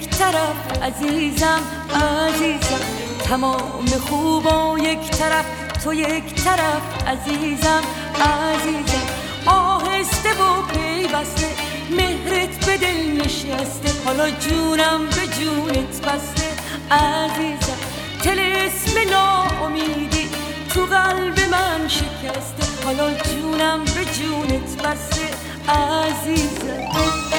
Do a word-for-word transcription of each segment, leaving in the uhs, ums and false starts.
یک طرف عزیزم عزیزم، تمام خوبا یک طرف، تو یک طرف عزیزم عزیزم. آهسته و پیوسته مهرت به دل نشسته، حالا جونم به جونت بسته عزیزم. طلسم ناامیدی تو قلب من شکسته، حالا جونم به جونت بسته عزیزم.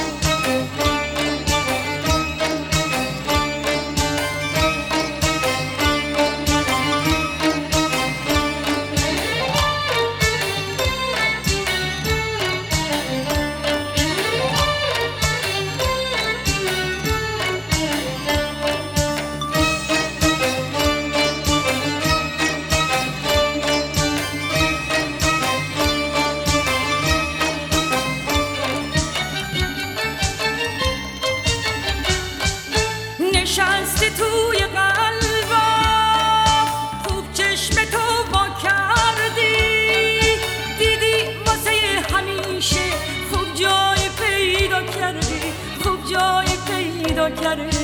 نشستی توی قلبم، خوب چشم تو وا کردی، دیدی واسه همیشه خوب جای پیدا کردی، خوب جای پیدا کردی.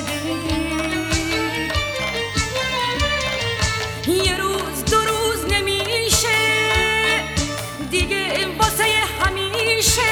یه روز دو روز نمیشه دیگه واسه همیشه،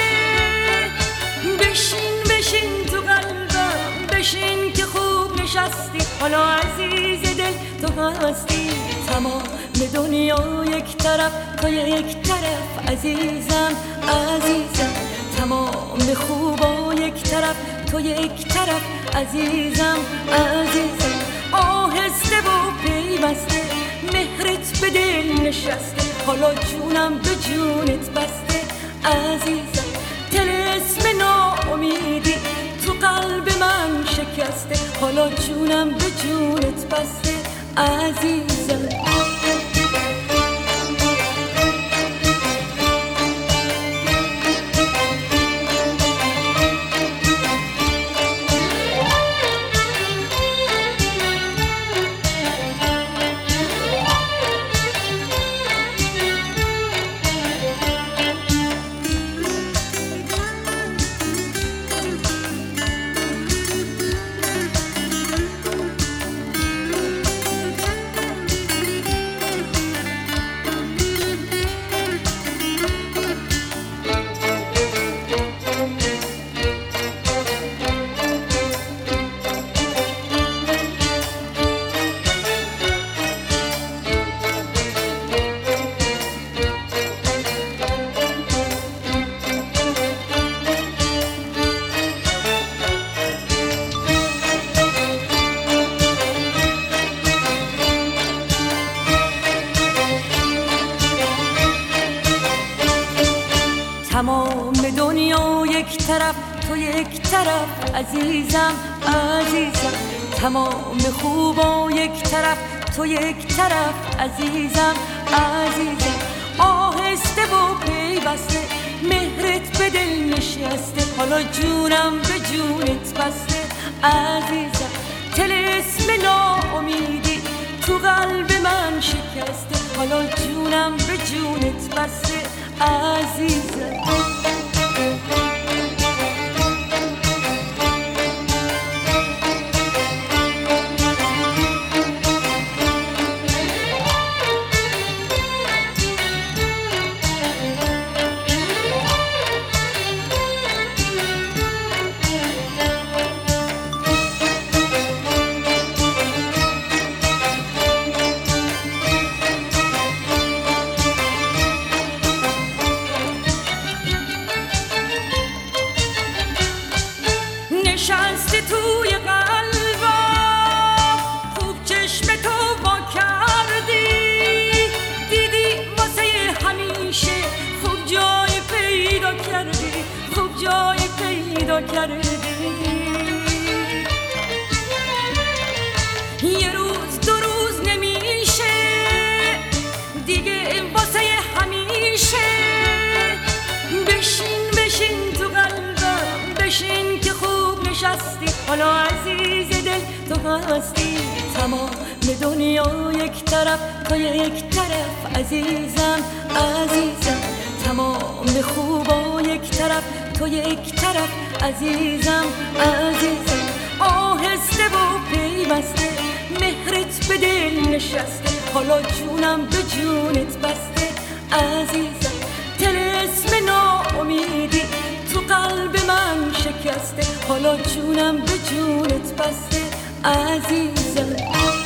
بشین بشین تو قلبم، بشین که خوب نشستی، حالا عزیز دل تو هستی. تمام دنیا یک طرف، تو یک طرف عزیزم عزیزم، تمام خوبا یک طرف، تو یک طرف عزیزم عزیزم. آهسته و پیوسته مهرت به دل نشسته، حالا جونم به جونت بسته عزیزم. طلسم ناامیدی تو قلب من شکسته، حالا جونم به جونت بسته عزیزم. تمام دنیا یک طرف، تو یک طرف عزیزم عزیزم، تمام خوبا یک طرف، تو یک طرف عزیزم عزیزم. آهسته و پیوسته مهرت به دل نشسته، حالا جونم به جونت بسته عزیزم. طلسم ناامیدی تو قلب من شکسته، حالا جونم به جونت بسته عزیزم. نشستی توی قلبم، خوب چشم تو وا کردی، دیدی واسه همیشه خوب جای پیدا کردی، خوب جای پیدا کردی. یه روز دو روز نمیشه دیگه واسه همیشه، بشین بشین تو قلبم، بشین که خوب نشستی، حالا عزیز دل تو هستی. تمام دنیا یک طرف، تو یک طرف عزیزم عزیزم، تمام خوبا یک طرف، تو یک طرف عزیزم عزیزم. آهسته بسته و پیوسته، مهرت به دل نشسته، حالا جونم به جونت بسته. عزیزم طلسم ناامیدی تو قلب من شکسته، حالا جونم به جونت بسته. عزیزم